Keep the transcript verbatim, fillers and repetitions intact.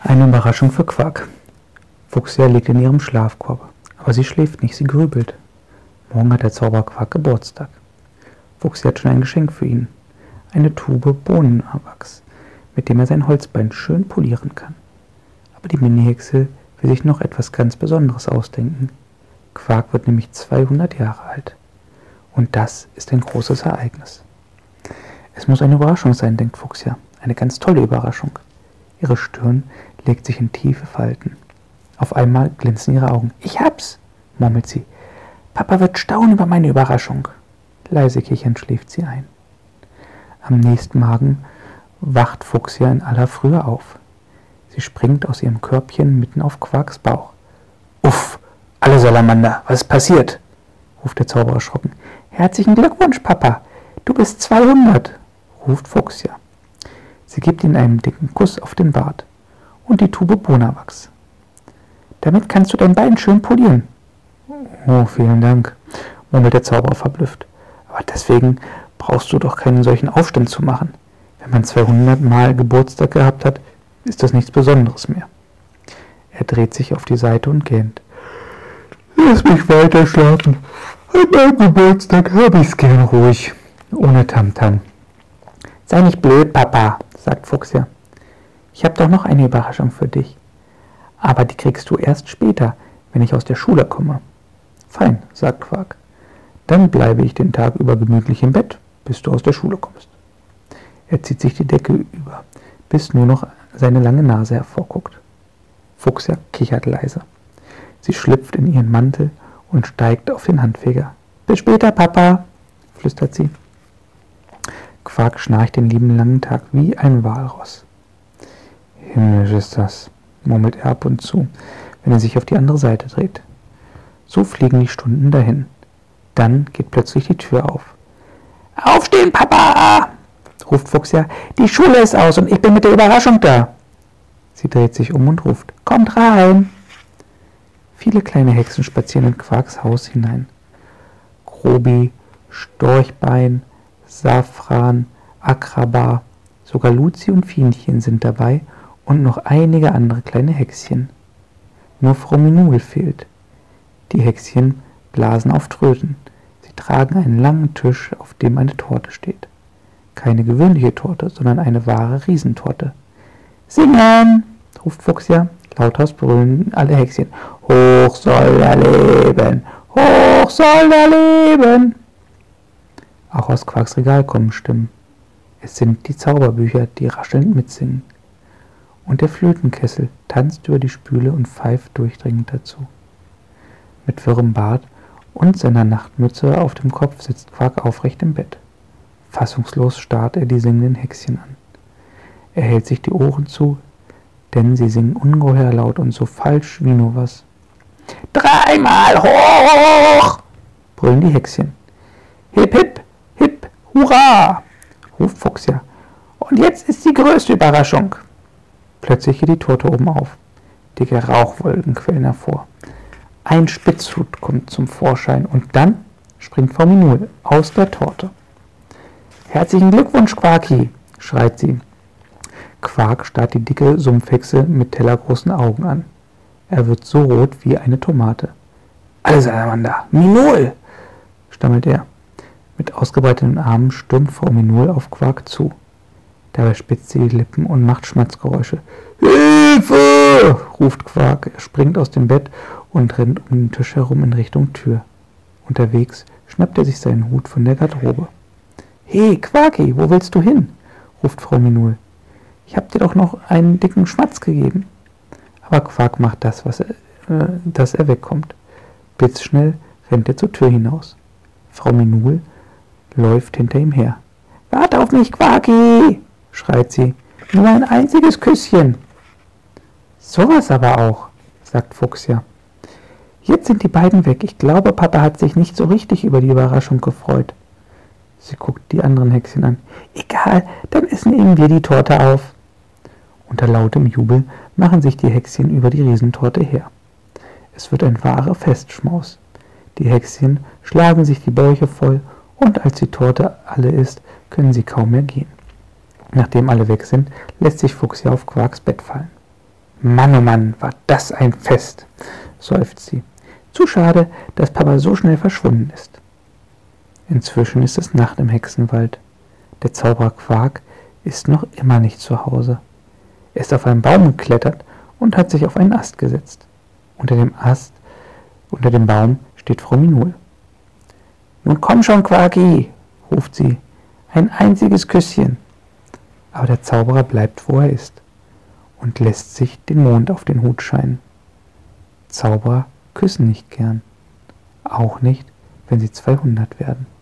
Eine Überraschung für Quark. Fuchsia liegt in ihrem Schlafkorb, aber sie schläft nicht, sie grübelt. Morgen hat der Zauberquark Geburtstag. Fuchsia hat schon ein Geschenk für ihn, eine Tube Bohnenwachs, mit dem er sein Holzbein schön polieren kann. Aber die Mini-Hexe will sich noch etwas ganz Besonderes ausdenken. Quark wird nämlich zweihundert Jahre alt. Und das ist ein großes Ereignis. Es muss eine Überraschung sein, denkt Fuchsia, eine ganz tolle Überraschung. Ihre Stirn legt sich in tiefe Falten. Auf einmal glänzen ihre Augen. »Ich hab's«, murmelt sie. »Papa wird staunen über meine Überraschung.« Leise kichernd schläft sie ein. Am nächsten Morgen wacht Fuchsia in aller Frühe auf. Sie springt aus ihrem Körbchen mitten auf Quarks Bauch. »Uff, alle Salamander, was ist passiert?« ruft der Zauberer erschrocken. »Herzlichen Glückwunsch, Papa, du bist zweihundert«, ruft Fuchsia. Sie gibt ihm einen dicken Kuss auf den Bart und die Tube Bonawachs. »Damit kannst du dein Bein schön polieren.« »Oh, vielen Dank«, murmelt der Zauberer verblüfft. »Aber deswegen brauchst du doch keinen solchen Aufstand zu machen. Wenn man zweihundert Mal Geburtstag gehabt hat, ist das nichts Besonderes mehr.« Er dreht sich auf die Seite und gähnt. »Lass mich weiter schlafen. An meinem Geburtstag habe ich's gern ruhig, ohne Tamtam.« »Sei nicht blöd, Papa«, sagt Fuchsia. »Ich habe doch noch eine Überraschung für dich. Aber die kriegst du erst später, wenn ich aus der Schule komme.« »Fein«, sagt Quark. »Dann bleibe ich den Tag über gemütlich im Bett, bis du aus der Schule kommst.« Er zieht sich die Decke über, bis nur noch seine lange Nase hervorguckt. Fuchsia kichert leise. Sie schlüpft in ihren Mantel und steigt auf den Handfeger. »Bis später, Papa«, flüstert sie. Quark schnarcht den lieben langen Tag wie ein Walross. »Himmlisch ist das«, murmelt er ab und zu, wenn er sich auf die andere Seite dreht. So fliegen die Stunden dahin. Dann geht plötzlich die Tür auf. »Aufstehen, Papa«, ruft Fuchsia. »Die Schule ist aus und ich bin mit der Überraschung da.« Sie dreht sich um und ruft. »Kommt rein!« Viele kleine Hexen spazieren in Quarks Haus hinein. Grobi, Storchbein, Safran, Akraba, sogar Luzi und Fienchen sind dabei und noch einige andere kleine Hexchen. Nur Frau Minul fehlt. Die Hexchen blasen auf Tröten. Sie tragen einen langen Tisch, auf dem eine Torte steht. Keine gewöhnliche Torte, sondern eine wahre Riesentorte. »Singen«, ruft Fuchsia. Lauthaus brüllen alle Hexchen. »Hoch soll er leben! Hoch soll er leben!« Auch aus Quarks Regal kommen Stimmen. Es sind die Zauberbücher, die raschelnd mitsingen. Und der Flötenkessel tanzt über die Spüle und pfeift durchdringend dazu. Mit wirrem Bart und seiner Nachtmütze auf dem Kopf sitzt Quark aufrecht im Bett. Fassungslos starrt er die singenden Hexchen an. Er hält sich die Ohren zu, denn sie singen ungeheuer laut und so falsch wie nur was. »Dreimal hoch«, brüllen die Hexchen. »Hip, hip, hip, hurra«, ruft Fuchsia. »Und jetzt ist die größte Überraschung.« Plötzlich geht die Torte oben auf. Dicke Rauchwolken quellen hervor. Ein Spitzhut kommt zum Vorschein und dann springt Frau Minul aus der Torte. »Herzlichen Glückwunsch, Quarki«, schreit sie. Quark starrt die dicke Sumpfhexe mit tellergroßen Augen an. Er wird so rot wie eine Tomate. »Alle Salamander, Minul«, stammelt er. Mit ausgebreiteten Armen stürmt Frau Minul auf Quark zu. Dabei spitzt sie die Lippen und macht Schmatzgeräusche. »Hilfe«, ruft Quark. Er springt aus dem Bett und rennt um den Tisch herum in Richtung Tür. Unterwegs schnappt er sich seinen Hut von der Garderobe. »Hey, Quarki, wo willst du hin?«, ruft Frau Minul. »Ich hab dir doch noch einen dicken Schmatz gegeben.« Aber Quark macht das, was er, äh, dass er wegkommt. Blitzschnell rennt er zur Tür hinaus. Frau Minul läuft hinter ihm her. »Warte auf mich, Quarki«, schreit sie. »Nur ein einziges Küsschen.« »Sowas aber auch«, sagt Fuchsia. »Jetzt sind die beiden weg. Ich glaube, Papa hat sich nicht so richtig über die Überraschung gefreut.« Sie guckt die anderen Hexchen an. »Egal, dann essen eben wir die Torte auf.« Unter lautem Jubel machen sich die Hexchen über die Riesentorte her. Es wird ein wahrer Festschmaus. Die Hexchen schlagen sich die Bäuche voll und als die Torte alle ist, können sie kaum mehr gehen. Nachdem alle weg sind, lässt sich Fuchsia auf Quarks Bett fallen. Mann, oh Mann, war das ein Fest, seufzt sie. Zu schade, dass Papa so schnell verschwunden ist. Inzwischen ist es Nacht im Hexenwald. Der Zauberer Quark ist noch immer nicht zu Hause. Er ist auf einen Baum geklettert und hat sich auf einen Ast gesetzt. Unter dem Ast, unter dem Baum steht Frau Minul. »Nun komm schon, Quarki«, ruft sie, »ein einziges Küsschen.« Aber der Zauberer bleibt, wo er ist, und lässt sich den Mond auf den Hut scheinen. Zauberer küssen nicht gern, auch nicht, wenn sie zweihundert werden.